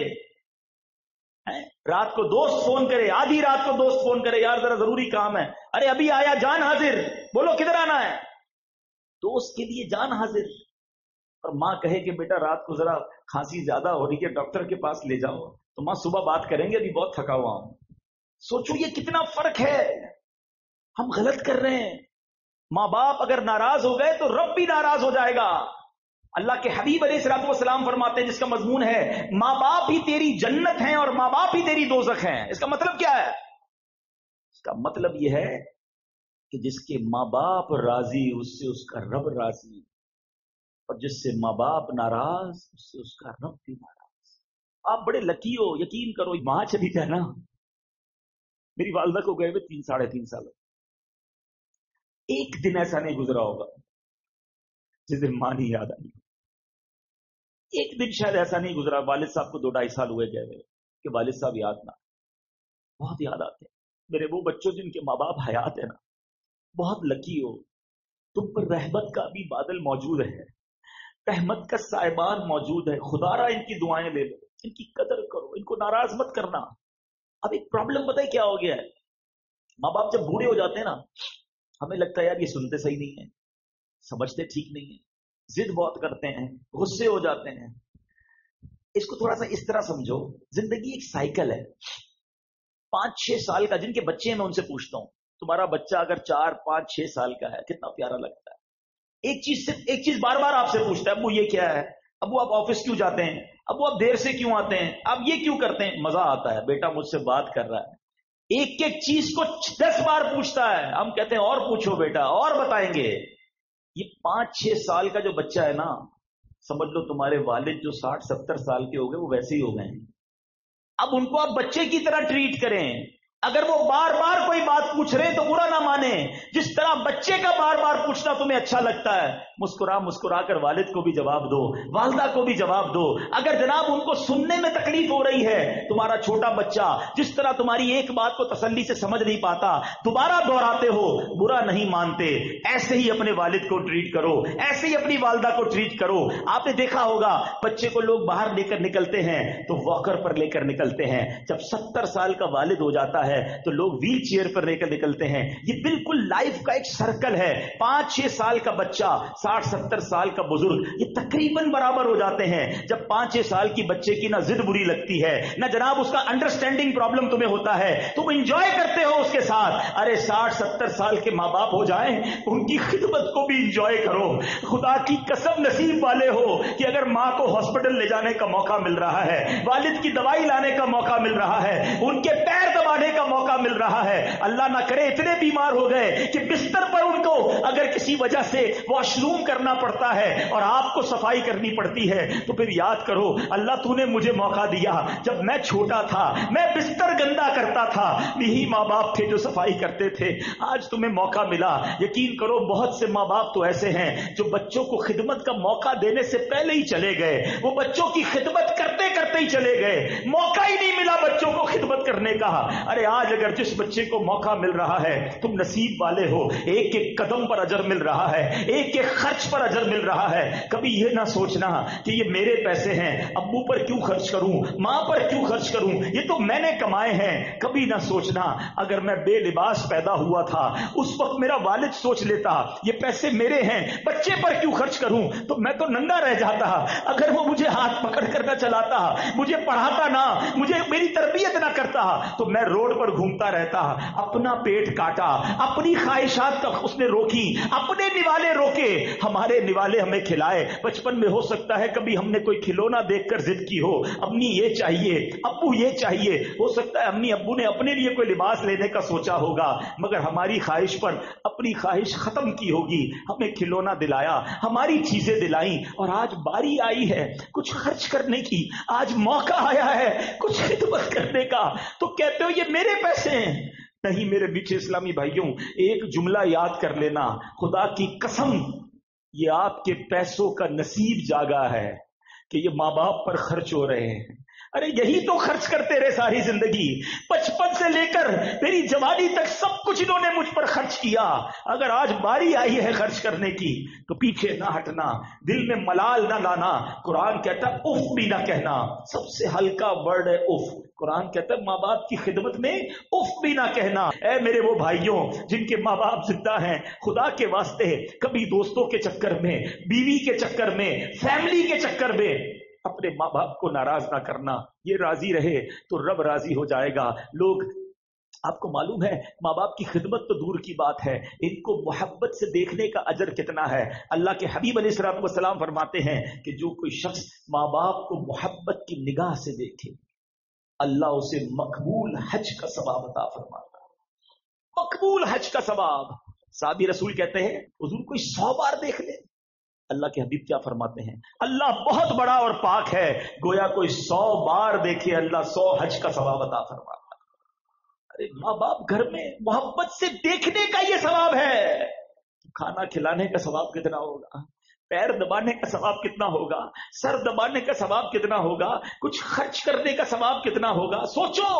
رات کو دوست فون کرے، آدھی رات کو دوست فون کرے، یار ذرا ضروری کام ہے، ارے ابھی آیا جان حاضر، بولو کدھر آنا ہے؟ دوست کے لیے جان حاضر. اور ماں کہے کہ بیٹا رات کو ذرا کھانسی زیادہ ہو رہی ہے ڈاکٹر کے پاس لے جاؤ، تو ماں صبح بات کریں گے ابھی بہت تھکا ہوا ہوں. سوچو یہ کتنا فرق ہے. ہم غلط کر رہے ہیں. ماں باپ اگر ناراض ہو گئے تو رب بھی ناراض ہو جائے گا. اللہ کے حبیب علیہ الصلوۃ والسلام فرماتے ہیں جس کا مضمون ہے ماں باپ ہی تیری جنت ہیں اور ماں باپ ہی تیری دوزخ ہیں. اس کا مطلب کیا ہے؟ اس کا مطلب یہ ہے کہ جس کے ماں باپ راضی اس سے اس کا رب راضی، اور جس سے ماں باپ ناراض اس سے اس کا رب بھی ناراض. آپ بڑے لکی ہو، یقین کرو. ماں چلی تھا نا، میری والدہ کو گئے ہوئے تین ساڑھے تین سال، ایک دن ایسا نہیں گزرا ہوگا جس دن ماں نہیں یاد آئی. ایک دن شاید ایسا نہیں گزرا. والد صاحب کو دو ڈھائی سال ہوئے گئے ہوئے کہ والد صاحب یاد نہ، بہت یاد آتے ہیں. میرے وہ بچوں جن کے ماں باپ حیات ہے نا، بہت لکی ہو. تم پر رحمت کا بھی بادل موجود ہے، رحمت کا سائبان موجود ہے. خدا را ان کی دعائیں لے لو، ان کی قدر کرو، ان کو ناراض مت کرنا. اب ایک پرابلم پتہ ہے کیا ہو گیا ہے؟ ماں باپ جب بوڑھے ہو جاتے ہیں نا ہمیں لگتا ہے یار یہ سنتے صحیح نہیں ہے، سمجھتے ٹھیک نہیں ہے، ضد بہت کرتے ہیں، غصے ہو جاتے ہیں. اس کو تھوڑا سا اس طرح سمجھو، زندگی ایک سائیکل ہے. پانچ چھ سال کا جن کے بچے ہیں میں ان سے پوچھتا ہوں تمہارا بچہ اگر چار پانچ چھ سال کا ہے کتنا پیارا لگتا ہے. ایک چیز سے ایک چیز بار بار آپ سے پوچھتا ہے ابو یہ کیا ہے، ابو آپ آفس کیوں جاتے ہیں، ابو آپ دیر سے کیوں آتے ہیں، آپ یہ کیوں کرتے ہیں. مزہ آتا ہے بیٹا مجھ سے بات کر رہا ہے. ایک ایک چیز کو دس بار پوچھتا ہے. ہم کہتے ہیں اور پوچھو بیٹا اور بتائیں گے. یہ پانچ چھ سال کا جو بچہ ہے نا سمجھ لو تمہارے والد جو ساٹھ ستر سال کے ہو گئے وہ ویسے ہی ہو گئے ہیں. اب ان کو آپ بچے کی طرح ٹریٹ کریں. اگر وہ بار بار کوئی بات پوچھ رہے ہیں تو برا نہ مانیں. جس طرح بچے کا بار بار پوچھنا تمہیں اچھا لگتا ہے مسکرا مسکرا کر والد کو بھی جواب دو، والدہ کو بھی جواب دو. اگر جناب ان کو سننے میں تکلیف ہو رہی ہے، تمہارا چھوٹا بچہ جس طرح تمہاری ایک بات کو تسلی سے سمجھ نہیں پاتا دوبارہ دہراتے ہو، برا نہیں مانتے. ایسے ہی اپنے والد کو ٹریٹ کرو، ایسے ہی اپنی والدہ کو ٹریٹ کرو. آپ نے دیکھا ہوگا بچے کو لوگ باہر لے کر نکلتے ہیں تو واکر پر لے کر نکلتے ہیں. جب ستر سال کا والد ہو جاتا ہے تو لوگ ویل چیئر پر لے کر نکلتے ہیں. یہ بالکل لائف کا ایک سرکل ہے. پانچ چھ سال کا بچہ ساٹھ ستر سال کا بزرگ یہ تقریباً برابر ہو جاتے ہیں. جب پانچ چھ سال کی بچے کی نہ ضد بری لگتی ہے نہ جناب اس کا انڈرسٹینڈنگ پرابلم تمہیں ہوتا ہے، تم انجوائے کرتے ہو اس کے ساتھ. ارے ساٹھ ستر سال کے ماں باپ ہو جائیں ان کی خدمت کو بھی انجوائے کرو. خدا کی قسم نصیب والے ہو کہ اگر ماں کو ہاسپٹل لے جانے کا موقع مل رہا ہے، والد کی دوائی لانے کا موقع مل رہا ہے، ان کے پیر دبانے کا موقع مل رہا ہے. اللہ نہ کرے اتنے بیمار ہو گئے کہ بستر پر ان کو اگر کسی وجہ سے واش روم کرنا پڑتا ہے اور آپ کو صفائی کرنی پڑتی ہے تو پھر یاد کرو اللہ تو نے مجھے موقع دیا جب میں چھوٹا تھا، میں بستر گندا کرتا تھا، یہی ماں باپ تھے جو صفائی کرتے تھے. آج تمہیں موقع ملا. یقین کرو بہت سے ماں باپ تو ایسے ہیں جو بچوں کو خدمت کا موقع دینے سے پہلے ہی چلے گئے. وہ بچوں کی خدمت کرتے کرتے ہی چلے گئے، موقع ہی نہیں ملا بچوں کو خدمت کرنے کا. ارے آج اگر جس بچے کو موقع مل رہا ہے تم نصیب والے ہو، ایک ایک قدم پر اجر مل رہا ہے، ایک ایک खर्च पर अजर मिल रहा है। कभी ये ना सोचना कि ये मेरे पैसे हैं, अब्बू पर क्यों खर्च करूं, माँ पर क्यों खर्च करूं, ये तो मैंने कमाए हैं। कभी ना सोचना अगर मैं बेलिबास पैदा हुआ था उस वक्त मेरा वालिद सोच लेता ये पैसे मेरे हैं, बच्चे पर क्यों खर्च करूं, तो मैं तो नंगा रह जाता। अगर वो मुझे हाथ पकड़ कर ना चलाता, मुझे पढ़ाता ना, मुझे मेरी तरबियत ना करता, तो मैं रोड पर घूमता रहता। अपना पेट काटा, अपनी ख्वाहिशात तक उसने रोकी, अपने निवाले रोके, हमारे निवाले हमें खिलाए। बचपन में हो सकता है कभी हमने कोई खिलौना देखकर जिद की हो, अम्मी ये चाहिए, अब्बू ये चाहिए। हो सकता है अम्मी अब्बू ने अपने लिए कोई लिबास लेने का सोचा होगा, मगर हमारी ख्वाहिश पर अपनी ख्वाहिश खत्म की होगी, हमें खिलौना दिलाया, हमारी चीजें दिलाई। और आज बारी आई है कुछ खर्च करने की, आज मौका आया है कुछ खिदमत करने का, तो कहते हो ये मेरे पैसे हैं। नहीं मेरे बीच इस्लामी भाइयों, एक जुमला याद कर लेना, खुदा की कसम ये आपके पैसों का नसीब जागा है कि ये माँ बाप पर खर्च हो रहे हैं। अरे यही तो खर्च करते रहे सारी जिंदगी, बचपन से लेकर मेरी जवानी तक सब कुछ इन्होंने मुझ पर खर्च किया। अगर आज बारी आई है खर्च करने की तो पीछे ना हटना, दिल में मलाल ना लाना। कुरान कहता है उफ भी ना कहना, सबसे हल्का वर्ड है उफ। कुरान कहता है माँ बाप की खिदमत में उफ भी ना कहना। ऐ मेरे वो भाइयों जिनके माँ बाप जिंदा हैं, खुदा के वास्ते कभी दोस्तों के चक्कर में, बीवी के चक्कर में, फैमिली के चक्कर में अपने माँ बाप को नाराज ना करना। ये राजी रहे तो रब राजी हो जाएगा। लोग, आपको मालूम है माँ बाप की खिदमत तो दूर की बात है, इनको मोहब्बत से देखने का अजर कितना है। अल्लाह के हबीब अलैहिस्सलातु वस्सलाम फरमाते हैं कि जो कोई शख्स माँ बाप को मोहब्बत की निगाह से देखे, अल्लाह उसे मकबूल हज का सवाब अता फरमाता है। मकबूल हज का सवाब। साहबी रसूल कहते हैं हुजूर कोई सौ बार देख ले, अल्लाह के हबीब क्या फरमाते हैं, अल्लाह बहुत बड़ा और पाक है, गोया कोई सौ बार देखे अल्लाह सौ हज का सवाब अता फरमाता। अरे माँ बाप घर में मोहब्बत से देखने का ये सवाब है, खाना खिलाने का सवाब कितना होगा, पैर दबाने का सवाब कितना होगा, सर दबाने का सवाब कितना होगा, कुछ खर्च करने का सवाब कितना होगा, सोचो।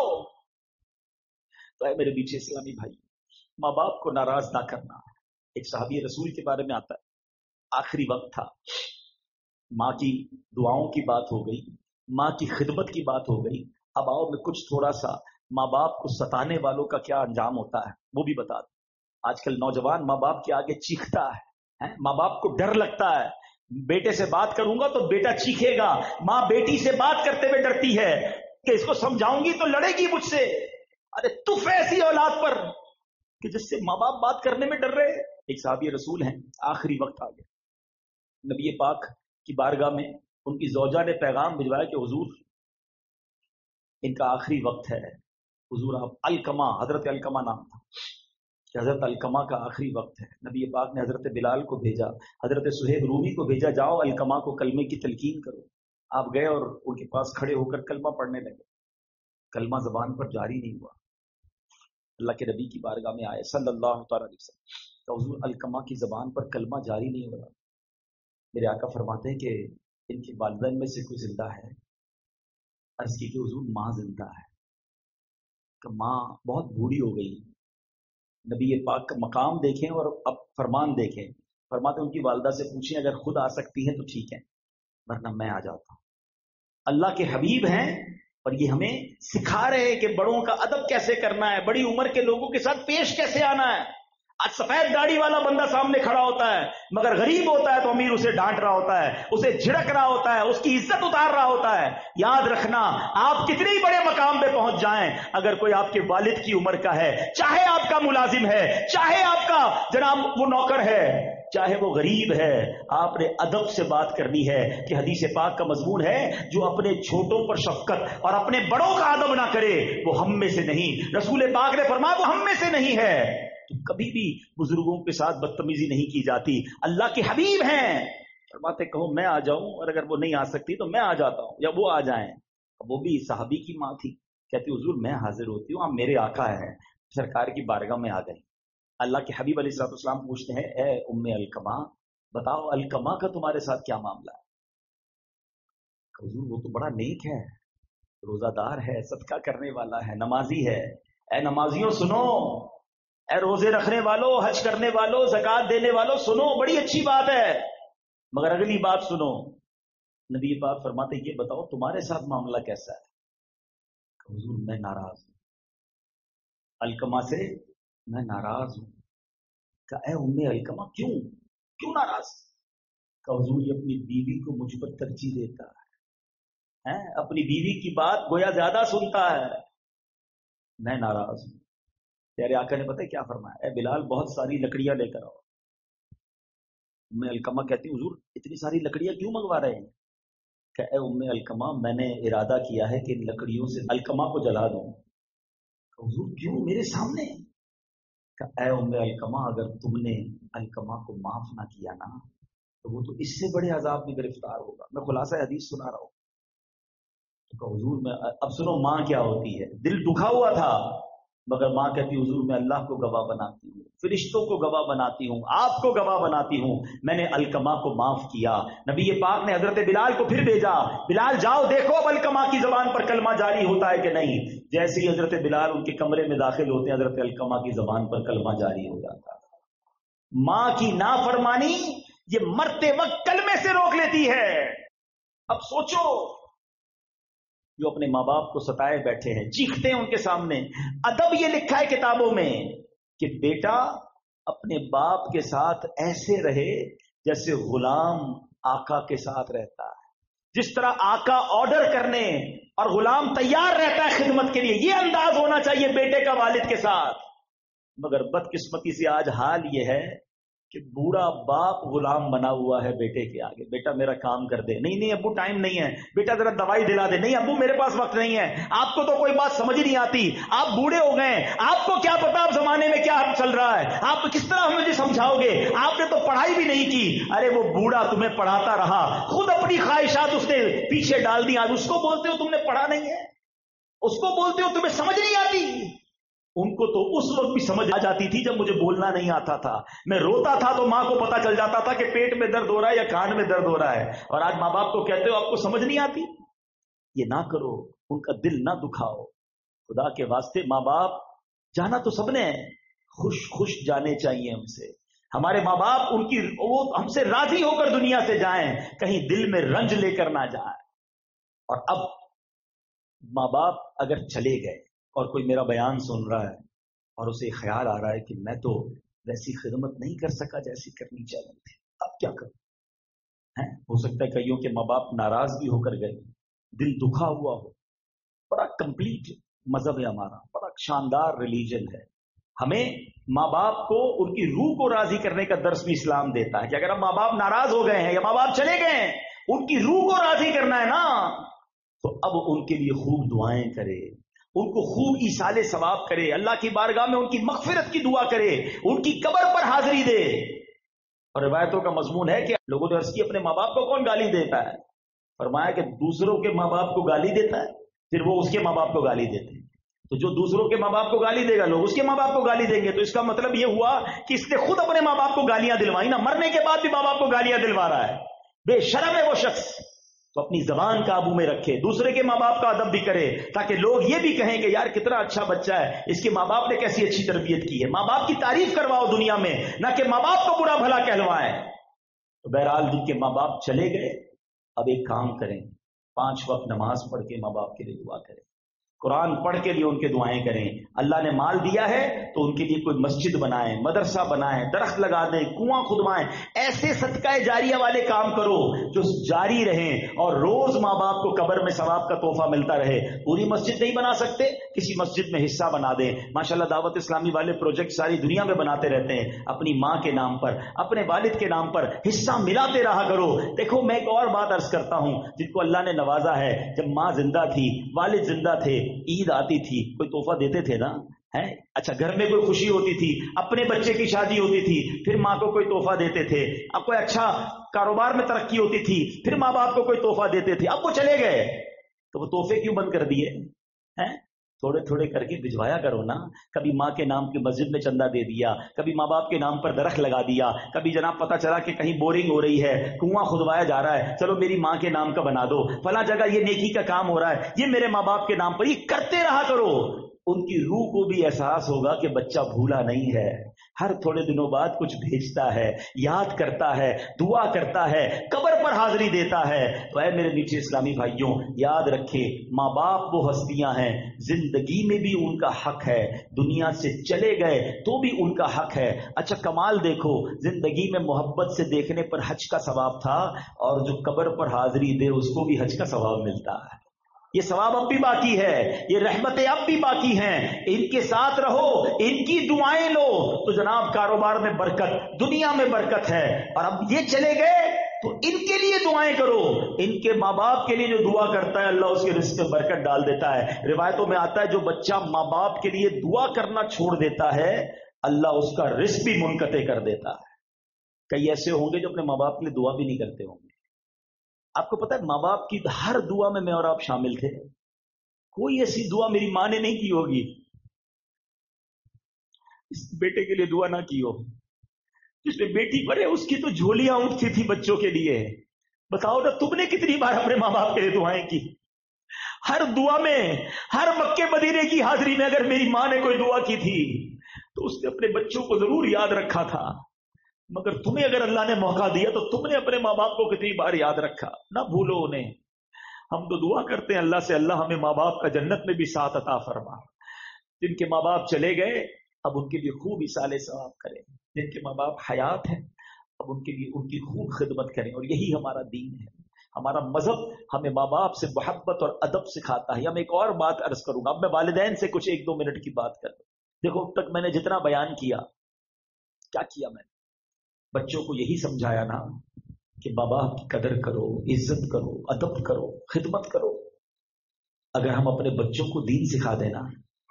तो है मेरे पीछे इस्लामी भाई, माँ बाप को नाराज ना करना। एक सहाबी रसूल के बारे में आता है, आखिरी वक्त था, माँ की दुआओं की बात हो गई, माँ की खिदमत की बात हो गई। अब आओ मैं कुछ थोड़ा सा माँ बाप को सताने वालों का क्या अंजाम होता है वो भी बता दूं। आजकल नौजवान माँ बाप के आगे चीखता है, है? माँ बाप को डर लगता है, बेटे से बात करूंगा तो बेटा चीखेगा, माँ बेटी से बात करते हुए डरती है कि इसको समझाऊंगी तो लड़ेगी मुझसे। अरे तुफ ऐसी औलाद पर कि जिससे माँ बाप बात करने में डर रहे। एक साहबी रसूल हैं, आखिरी वक्त आ गया, नबी पाक की बारगाह में उनकी ज़ौजा ने पैगाम भिजवाया कि हुजूर इनका आखिरी वक्त है, हुजूर आप अलकमा, हजरत अलकमा नाम था कि हजरत अलकमा का आखिरी वक्त है। नबी पाक ने हजरत बिलाल को भेजा, हजरत सुहेब रूमी को भेजा, जाओ अलकमा को कलमे की तलकीन करो। आप गए और उनके पास खड़े होकर कलमा पढ़ने लगे, कलमा जबान पर जारी नहीं हुआ। अल्लाह के नबी की बारगाह में आए सल्लल्लाहु अलैहि वसल्लम, तो हुजूर अलकमा की जबान पर कलमा जारी नहीं हो रहा। मेरे आका फरमाते हैं कि इनके वालिदैन में से कोई जिंदा है? अर्ज की कि हुजूर माँ जिंदा है। कि माँ बहुत बूढ़ी हो गई। नबी पाक का मकाम देखें और अब फरमान देखें, फरमाते उनकी वालदा से पूछें अगर खुद आ सकती हैं तो ठीक है, वरना मैं आ जाता हूँ। अल्लाह के हबीब हैं और ये हमें सिखा रहे हैं कि बड़ों का अदब कैसे करना है, बड़ी उम्र के लोगों के साथ पेश कैसे आना है। आज सफेद दाढ़ी वाला बंदा सामने खड़ा होता है, मगर गरीब होता है तो अमीर उसे डांट रहा होता है, उसे झिड़क रहा होता है, उसकी इज्जत उतार रहा होता है। याद रखना, आप कितने ही बड़े मकाम पे पहुंच जाएं, अगर कोई आपके वालिद की उम्र का है, चाहे आपका मुलाजिम है, चाहे आपका जनाब वो नौकर है, चाहे वो गरीब है, आपने अदब से बात करनी है। कि हदीस पाक का मजमून है, जो अपने छोटों पर शफकत और अपने बड़ों का अदब ना करे वो हम में से नहीं। रसूल पाक ने फरमाया वो हम में से नहीं है। तो कभी भी बुजुर्गों के साथ बदतमीजी नहीं की जाती। अल्लाह के हबीब हैं, फरमाते कहो मैं आ जाऊं, और अगर वो नहीं आ सकती तो मैं आ जाता हूं, या वो आ जाएं। वो भी सहाबी की माँ थी, कहती हुजूर मैं हाजिर होती हूँ, आप मेरे आका हैं, सरकार की बारगाह में आ गए। अल्लाह के हबीब अलैहिस्सलाम पूछते हैं, ए उम्मे अलकमा, बताओ अलकमा का तुम्हारे साथ क्या मामला है? हुजूर वो तो बड़ा नेक है, रोजादार है, सदका करने वाला है, नमाजी है। ए नमाजियों सुनो, اے روزے رکھنے والوں، حج کرنے والوں، زکات دینے والوں، سنو، بڑی اچھی بات ہے، مگر اگلی بات سنو۔ نبی پاک فرماتے یہ بتاؤ تمہارے ساتھ معاملہ کیسا ہے؟ حضور میں ناراض ہوں، علقمہ سے میں ناراض ہوں۔ کہ اے ام علقمہ کیوں کیوں ناراض؟ کہ حضور یہ اپنی بیوی کو مجھ پر ترجیح دیتا ہے، اپنی بیوی کی بات گویا زیادہ سنتا ہے، میں ناراض ہوں۔ پیارے آقا نے پتہ کیا فرمایا؟ اے بلال بہت ساری لکڑیاں لے کر آؤ۔ ام علقمہ کہتی حضور اتنی ساری لکڑیاں کیوں منگوا رہے ہیں؟ کہ اے ام علقمہ میں نے ارادہ کیا ہے کہ ان لکڑیوں سے علقمہ کو جلا دوں۔ کہ حضور کیوں میرے سامنے؟ کہ اے ام علقمہ اگر تم نے علقمہ کو معاف نہ کیا نا تو وہ تو اس سے بڑے عذاب میں گرفتار ہوگا۔ میں خلاصہ حدیث سنا رہا ہوں۔ تو حضور میں اب سنو ماں کیا ہوتی ہے، دل دکھا ہوا تھا مگر ماں کہتی حضور میں اللہ کو گواہ بناتی ہوں، فرشتوں کو گواہ بناتی ہوں، آپ کو گواہ بناتی ہوں، میں نے علقمہ کو معاف کیا۔ نبی پاک نے حضرت بلال کو پھر بھیجا، بلال جاؤ دیکھو اب علقمہ کی زبان پر کلمہ جاری ہوتا ہے کہ نہیں۔ جیسے ہی حضرت بلال ان کے کمرے میں داخل ہوتے ہیں حضرت علقمہ کی زبان پر کلمہ جاری ہو جاتا ہے۔ ماں کی نافرمانی یہ مرتے وقت کلمے سے روک لیتی ہے۔ اب سوچو جو اپنے ماں باپ کو ستائے بیٹھے ہیں، چیختے ہیں ان کے سامنے، ادب یہ لکھا ہے کتابوں میں کہ بیٹا اپنے باپ کے ساتھ ایسے رہے جیسے غلام آقا کے ساتھ رہتا ہے، جس طرح آقا آرڈر کرنے اور غلام تیار رہتا ہے خدمت کے لیے، یہ انداز ہونا چاہیے بیٹے کا والد کے ساتھ۔ مگر بدقسمتی سے آج حال یہ ہے کہ بوڑھا باپ غلام بنا ہوا ہے بیٹے کے آگے، بیٹا میرا کام کر دے، نہیں نہیں ابو ٹائم نہیں ہے، بیٹا ذرا دوائی دلا دے، نہیں ابو میرے پاس وقت نہیں ہے، آپ کو تو کوئی بات سمجھ ہی نہیں آتی، آپ بوڑھے ہو گئے، آپ کو کیا پتا اب زمانے میں کیا چل رہا ہے، آپ کس طرح ہمیں مجھے سمجھاؤ گے، آپ نے تو پڑھائی بھی نہیں کی۔ ارے وہ بوڑھا تمہیں پڑھاتا رہا، خود اپنی خواہشات اس نے پیچھے ڈال دی، آج اس کو بولتے ہو تم نے پڑھا نہیں ہے، اس کو بولتے ہو تمہیں سمجھ نہیں آتی۔ ان کو تو اس وقت بھی سمجھ آ جاتی تھی جب مجھے بولنا نہیں آتا تھا، میں روتا تھا تو ماں کو پتا چل جاتا تھا کہ پیٹ میں درد ہو رہا ہے یا کان میں درد ہو رہا ہے، اور آج ماں باپ کو کہتے ہو آپ کو سمجھ نہیں آتی۔ یہ نہ کرو، ان کا دل نہ دکھاؤ، خدا کے واسطے ماں باپ جانا تو سب نے خوش خوش جانے چاہیے ہم سے، ہمارے ماں باپ ان کی وہ ہم سے راضی ہو کر دنیا سے جائیں، کہیں دل میں رنج لے کر نہ جائیں۔ اور اب ماں باپ اگر چلے گئے اور کوئی میرا بیان سن رہا ہے اور اسے خیال آ رہا ہے کہ میں تو ویسی خدمت نہیں کر سکا جیسی کرنی چاہیے تھی، اب کیا کروں؟ ہو سکتا ہے کئیوں کے ماں باپ ناراض بھی ہو کر گئے، دل دکھا ہوا ہو۔ بڑا کمپلیٹ مذہب ہے ہمارا، بڑا شاندار ریلیجن ہے، ہمیں ماں باپ کو ان کی روح کو راضی کرنے کا درس بھی اسلام دیتا ہے کہ اگر ہم ماں باپ ناراض ہو گئے ہیں یا ماں باپ چلے گئے ہیں، ان کی روح کو راضی کرنا ہے نا، تو اب ان کے لیے خوب دعائیں کرے، ان کو خوب ایصال ثواب کرے، اللہ کی بارگاہ میں ان کی مغفرت کی دعا کرے، ان کی قبر پر حاضری دے۔ اور روایتوں کا مضمون ہے کہ لوگوں نے عرض کی اپنے ماں باپ کو کون گالی دیتا ہے؟ فرمایا کہ دوسروں کے ماں باپ کو گالی دیتا ہے، پھر وہ اس کے ماں باپ کو گالی دیتے ہیں۔ تو جو دوسروں کے ماں باپ کو گالی دے گا لوگ اس کے ماں باپ کو گالی دیں گے، تو اس کا مطلب یہ ہوا کہ اس نے خود اپنے ماں باپ کو گالیاں دلوائی نا، مرنے کے بعد بھی ماں باپ کو گالیاں دلوا رہا ہے، بے شرم ہے وہ شخص۔ تو اپنی زبان قابو میں رکھے، دوسرے کے ماں باپ کا ادب بھی کرے، تاکہ لوگ یہ بھی کہیں کہ یار کتنا اچھا بچہ ہے، اس کے ماں باپ نے کیسی اچھی تربیت کی ہے۔ ماں باپ کی تعریف کرواؤ دنیا میں، نہ کہ ماں باپ کو برا بھلا کہلوائیں۔ تو بہرحال جن کے ماں باپ چلے گئے، اب ایک کام کریں، پانچ وقت نماز پڑھ کے ماں باپ کے لیے دعا کریں، قرآن پڑھ کے لیے ان کے دعائیں کریں۔ اللہ نے مال دیا ہے تو ان کے لیے کوئی مسجد بنائیں، مدرسہ بنائیں، درخت لگا دیں، کنواں کھدوائیں، ایسے صدقہ جاریہ والے کام کرو جو جاری رہیں اور روز ماں باپ کو قبر میں ثواب کا تحفہ ملتا رہے۔ پوری مسجد نہیں بنا سکتے، کسی مسجد میں حصہ بنا دیں۔ ماشاءاللہ دعوت اسلامی والے پروجیکٹ ساری دنیا میں بناتے رہتے ہیں، اپنی ماں کے نام پر، اپنے والد کے نام پر حصہ ملاتے رہا کرو۔ دیکھو میں ایک اور بات عرض کرتا ہوں، جن کو اللہ نے نوازا ہے، جب ماں زندہ تھی، والد زندہ تھے، عید آتی تھی کوئی تحفہ دیتے تھے نا، ہے اچھا گھر میں کوئی خوشی ہوتی تھی، اپنے بچے کی شادی ہوتی تھی، پھر ماں کو کوئی تحفہ دیتے تھے، اب کوئی اچھا کاروبار میں ترقی ہوتی تھی، پھر ماں باپ کو کوئی تحفہ دیتے تھے۔ اب وہ چلے گئے تو وہ تحفے کیوں بند کر دیے ہیں؟ تھوڑے تھوڑے کر کے بھجوایا کرو نا، کبھی ماں کے نام کی مسجد میں چندہ دے دیا، کبھی ماں باپ کے نام پر درخت لگا دیا، کبھی جناب پتہ چلا کہ کہیں بورنگ ہو رہی ہے، کنواں کھدوایا جا رہا ہے، چلو میری ماں کے نام کا بنا دو، فلاں جگہ یہ نیکی کا کام ہو رہا ہے، یہ میرے ماں باپ کے نام پر، یہ کرتے رہا کرو۔ ان کی روح کو بھی احساس ہوگا کہ بچہ بھولا نہیں ہے، ہر تھوڑے دنوں بعد کچھ بھیجتا ہے، یاد کرتا ہے، دعا کرتا ہے، قبر پر حاضری دیتا ہے۔ تو اے میرے میٹھے اسلامی بھائیوں، یاد رکھے ماں باپ وہ ہستیاں ہیں، زندگی میں بھی ان کا حق ہے، دنیا سے چلے گئے تو بھی ان کا حق ہے۔ اچھا کمال دیکھو، زندگی میں محبت سے دیکھنے پر حج کا ثواب تھا، اور جو قبر پر حاضری دے اس کو بھی حج کا ثواب ملتا ہے۔ یہ ثواب اب بھی باقی ہے، یہ رحمتیں اب بھی باقی ہیں، ان کے ساتھ رہو، ان کی دعائیں لو تو جناب کاروبار میں برکت، دنیا میں برکت ہے۔ اور اب یہ چلے گئے تو ان کے لیے دعائیں کرو، ان کے ماں باپ کے لیے جو دعا کرتا ہے اللہ اس کے رزق میں برکت ڈال دیتا ہے۔ روایتوں میں آتا ہے جو بچہ ماں باپ کے لیے دعا کرنا چھوڑ دیتا ہے اللہ اس کا رزق بھی منقطع کر دیتا ہے۔ کئی ایسے ہوں گے جو اپنے ماں باپ کے لیے دعا بھی نہیں کرتے ہوں گے۔ آپ کو پتا ہے ماں باپ کی ہر دعا میں میں اور آپ شامل تھے، کوئی ایسی دعا میری ماں نے نہیں کی ہوگی اس بیٹے کے لیے دعا نہ کی ہو، جس میں بیٹی پڑے اس کی تو جھولیاں اٹھتی تھی بچوں کے لیے۔ بتاؤ نا تم نے کتنی بار اپنے ماں باپ کے لیے دعائیں کی؟ ہر دعا میں، ہر مکے مدینے کی حاضری میں اگر میری ماں نے کوئی دعا کی تھی تو اس نے اپنے بچوں کو ضرور یاد رکھا تھا۔ مگر تمہیں اگر اللہ نے موقع دیا تو تم نے اپنے ماں باپ کو کتنی بار یاد رکھا؟ نہ بھولو انہیں۔ ہم تو دعا کرتے ہیں اللہ سے اللہ ہمیں ماں باپ کا جنت میں بھی ساتھ عطا فرما۔ جن کے ماں باپ چلے گئے اب ان کے لیے خوب اصالہ ثواب کریں، جن کے ماں باپ حیات ہیں اب ان کے لیے ان کی خوب خدمت کریں، اور یہی ہمارا دین ہے۔ ہمارا مذہب ہمیں ماں باپ سے محبت اور ادب سکھاتا ہے۔ ہم ایک اور بات عرض کروں گا، اب میں والدین سے کچھ ایک دو منٹ کی بات کر دوں۔ دیکھو اب تک میں نے جتنا بیان کیا، کیا کیا میں نے؟ بچوں کو یہی سمجھایا نا کہ ماں باپ کی قدر کرو، عزت کرو، ادب کرو، خدمت کرو۔ اگر ہم اپنے بچوں کو دین سکھا دینا،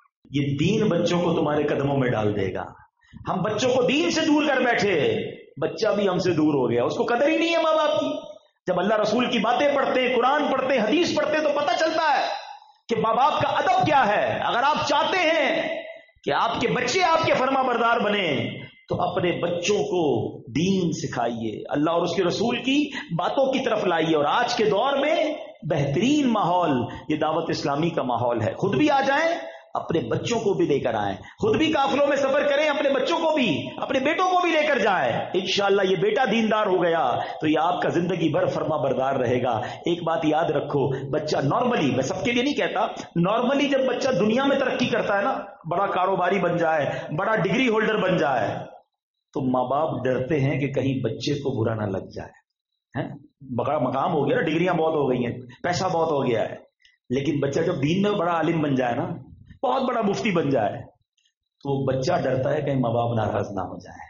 یہ دین بچوں کو تمہارے قدموں میں ڈال دے گا۔ ہم بچوں کو دین سے دور کر بیٹھے، بچہ بھی ہم سے دور ہو گیا، اس کو قدر ہی نہیں ہے ماں باپ کی۔ جب اللہ رسول کی باتیں پڑھتے، قرآن پڑھتے، حدیث پڑھتے تو پتہ چلتا ہے کہ ماں باپ کا ادب کیا ہے۔ اگر آپ چاہتے ہیں کہ آپ کے بچے آپ کے فرما بردار بنے تو اپنے بچوں کو دین سکھائیے، اللہ اور اس کے رسول کی باتوں کی طرف لائیے۔ اور آج کے دور میں بہترین ماحول یہ دعوت اسلامی کا ماحول ہے۔ خود بھی آ جائیں، اپنے بچوں کو بھی لے کر آئیں، خود بھی قافلوں میں سفر کریں، اپنے بچوں کو بھی، اپنے بیٹوں کو بھی لے کر جائیں۔ انشاءاللہ یہ بیٹا دیندار ہو گیا تو یہ آپ کا زندگی بھر فرما بردار رہے گا۔ ایک بات یاد رکھو، بچہ نارملی، میں سب کے لیے نہیں کہتا، نارملی جب بچہ دنیا میں ترقی کرتا ہے نا، بڑا کاروباری بن جائے، بڑا ڈگری ہولڈر بن جائے، تو ماں باپ ڈرتے ہیں کہ کہیں بچے کو برا نہ لگ جائے۔ بڑا مقام ہو گیا نا، ڈگریاں بہت ہو گئی ہیں، پیسہ بہت ہو گیا ہے، لیکن بچہ جب دین میں بڑا عالم بن جائے نا، بہت بڑا مفتی بن جائے، تو بچہ ڈرتا ہے کہیں ماں باپ ناراض نہ ہو جائے۔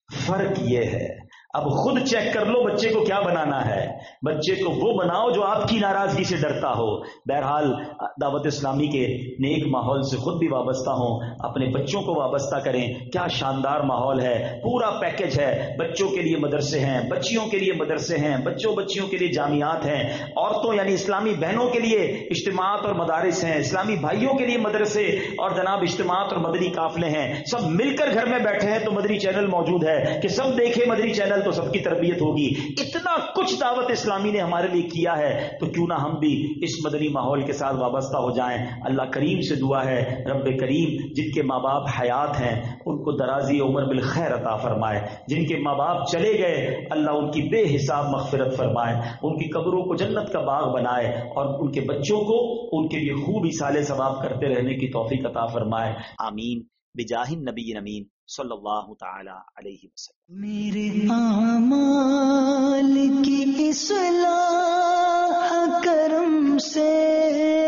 فرق یہ ہے، اب خود چیک کر لو بچے کو کیا بنانا ہے، بچے کو وہ بناؤ جو آپ کی ناراضگی سے ڈرتا ہو۔ بہرحال دعوت اسلامی کے نیک ماحول سے خود بھی وابستہ ہوں، اپنے بچوں کو وابستہ کریں۔ کیا شاندار ماحول ہے، پورا پیکج ہے، بچوں کے لیے مدرسے ہیں، بچیوں کے لیے مدرسے ہیں، بچوں بچیوں کے لیے جامعات ہیں، عورتوں یعنی اسلامی بہنوں کے لیے اجتماعات اور مدارس ہیں، اسلامی بھائیوں کے لیے مدرسے اور جناب اجتماعات اور مدنی قافلے ہیں۔ سب مل کر گھر میں بیٹھے ہیں تو مدنی چینل موجود ہے کہ سب دیکھیں مدنی چینل تو سب کی تربیت ہوگی۔ اتنا کچھ دعوت اسلامی نے ہمارے لیے کیا ہے تو کیوں نہ ہم بھی اس مدنی ماحول کے ساتھ وابستہ ہو جائیں۔ اللہ کریم سے دعا ہے رب کریم جن کے ماں باپ حیات ہیں ان کو درازی عمر بالخیر عطا فرمائے، جن کے ماں باپ چلے گئے اللہ ان کی بے حساب مغفرت فرمائے، ان کی قبروں کو جنت کا باغ بنائے، اور ان کے بچوں کو ان کے لیے خوب اصالہ ثواب کرتے رہنے کی توفیق عطا فرمائے۔ آمین بجاہ النبی امین صلی اللہ تعالی علیہ وسلم۔ میرے اعمال کی اصلاح کرم سے